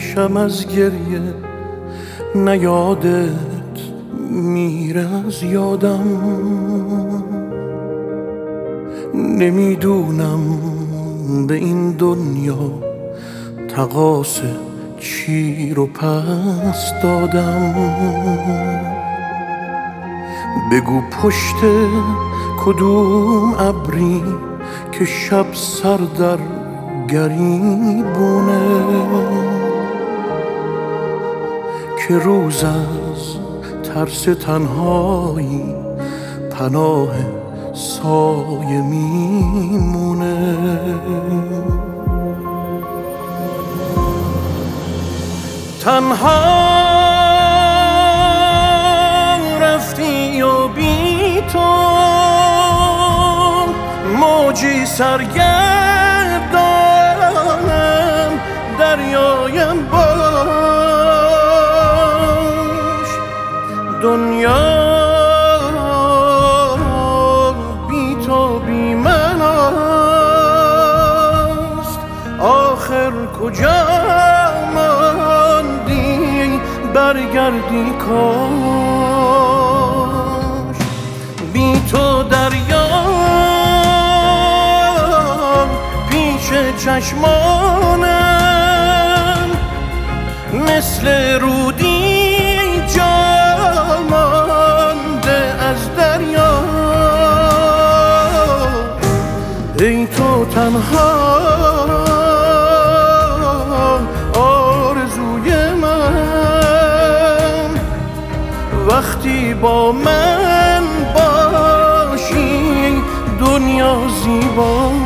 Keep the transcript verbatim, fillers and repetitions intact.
چشم از گریه نیادت میره از یادم. نمیدونم به این دنیا تقاص چی رو پس دادم. بگو پشت کدوم ابری که شب سر در گریبونه، که روز از ترس تنهایی پناه سایه میمونه. تنها رفتی و بی تو موجی سرگردانم دریایم باش. دنیا بی تو بی من است، آخر کجا ماندی برگردی کاش. بی تو دریا پیش چشمانم مثل رودی جا مانده از دریا. ای تو تنها آرزوی من، وقتی با من باشی دنیا زیبا.